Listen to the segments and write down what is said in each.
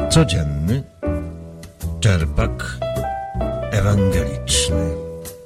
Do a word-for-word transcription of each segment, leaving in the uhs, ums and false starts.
Codzienny czerpak ewangeliczny.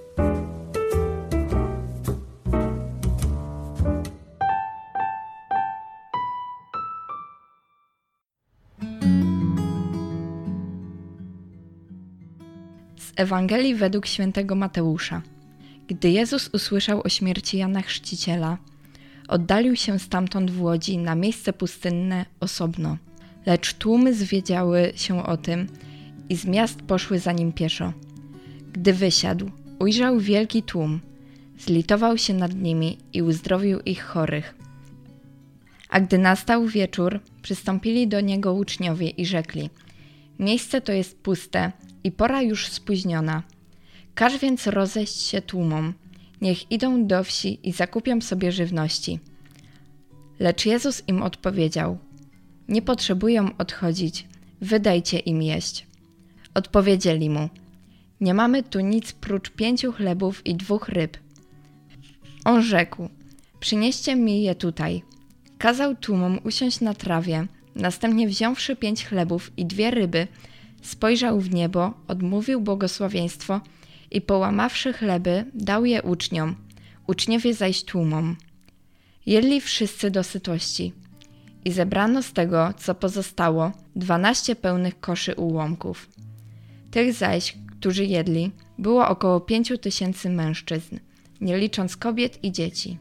Z Ewangelii według świętego Mateusza. Gdy Jezus usłyszał o śmierci Jana Chrzciciela, oddalił się stamtąd w łodzi na miejsce pustynne osobno. Lecz tłumy zwiedziały się o tym i z miast poszły za nim pieszo. Gdy wysiadł, ujrzał wielki tłum, zlitował się nad nimi i uzdrowił ich chorych. A gdy nastał wieczór, przystąpili do niego uczniowie i rzekli: miejsce to jest puste i pora już spóźniona. Każ więc rozejść się tłumom, niech idą do wsi i zakupią sobie żywności. Lecz Jezus im odpowiedział: nie potrzebują odchodzić, wydajcie im jeść. Odpowiedzieli mu: nie mamy tu nic prócz pięciu chlebów i dwóch ryb. On rzekł: przynieście mi je tutaj. Kazał tłumom usiąść na trawie, następnie wziąwszy pięć chlebów i dwie ryby, spojrzał w niebo, odmówił błogosławieństwo i połamawszy chleby, dał je uczniom, uczniowie zaś tłumom. Jedli wszyscy do sytości i zebrano z tego, co pozostało, dwanaście pełnych koszy ułomków. Tych zaś, którzy jedli, było około pięciu tysięcy mężczyzn, nie licząc kobiet i dzieci.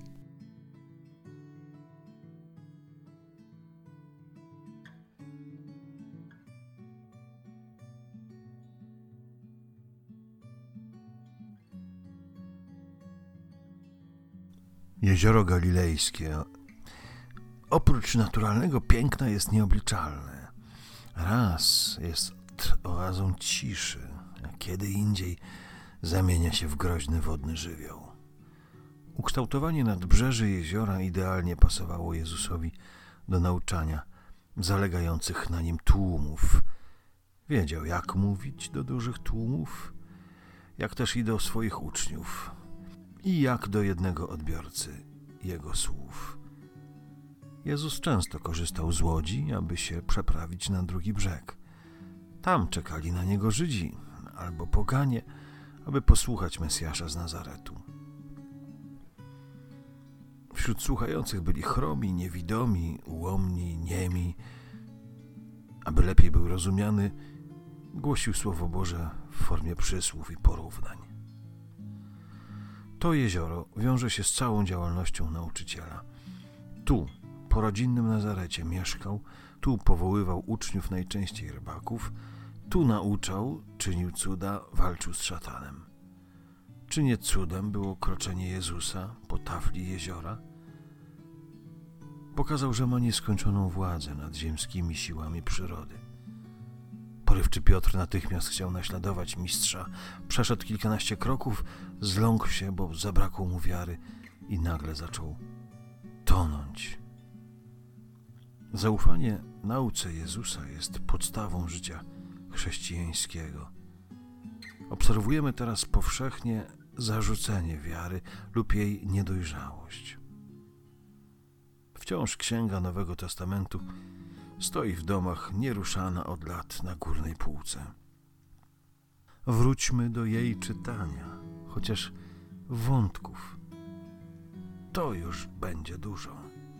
Jezioro Galilejskie oprócz naturalnego piękna jest nieobliczalne. Raz jest oazą ciszy, a kiedy indziej zamienia się w groźny wodny żywioł. Ukształtowanie nadbrzeży jeziora idealnie pasowało Jezusowi do nauczania zalegających na nim tłumów. Wiedział, jak mówić do dużych tłumów, jak też i do swoich uczniów i jak do jednego odbiorcy jego słów. Jezus często korzystał z łodzi, aby się przeprawić na drugi brzeg. Tam czekali na niego Żydzi albo poganie, aby posłuchać Mesjasza z Nazaretu. Wśród słuchających byli chromi, niewidomi, ułomni, niemi. Aby lepiej był rozumiany, głosił Słowo Boże w formie przysłów i porównań. To jezioro wiąże się z całą działalnością nauczyciela. Tu, po rodzinnym Nazarecie mieszkał, tu powoływał uczniów, najczęściej rybaków, tu nauczał, czynił cuda, walczył z szatanem. Czy nie cudem było kroczenie Jezusa po tafli jeziora? Pokazał, że ma nieskończoną władzę nad ziemskimi siłami przyrody. Porywczy Piotr natychmiast chciał naśladować mistrza. Przeszedł kilkanaście kroków, zląkł się, bo zabrakło mu wiary i nagle zaczął tonąć. Zaufanie nauce Jezusa jest podstawą życia chrześcijańskiego. Obserwujemy teraz powszechnie zarzucenie wiary lub jej niedojrzałość. Wciąż Księga Nowego Testamentu stoi w domach nieruszana od lat na górnej półce. Wróćmy do jej czytania, chociaż wątków to już będzie dużo.